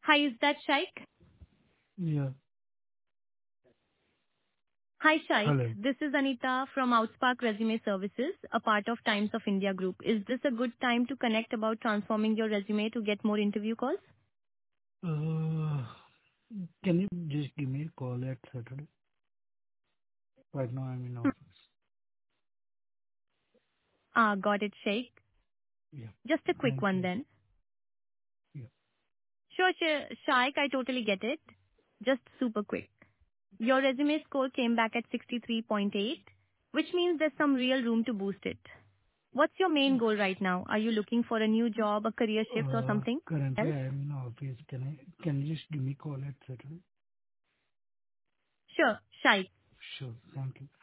Hi, is that Shaik? Yeah. Hi, Shaik. Hello. This is Anita from Outspark Resume Services, a part of Times of India Group. Is this a good time to connect about transforming your resume to get more interview calls? Uh, can you just give me a call at Saturday? Right now I'm in office. Got it, Shaik. Yeah. Just a quick Thank one you. then. Yeah. Sure, Shaik, I totally get it. Just super quick. Your resume score came back at 63.8, which means there's some real room to boost it. What's your main goal right now? Are you looking for a new job, a career shift, or something Currently else? I'm in office. Can you just give me a call at Saturday? Sure, Shaik. Sure. Thank you.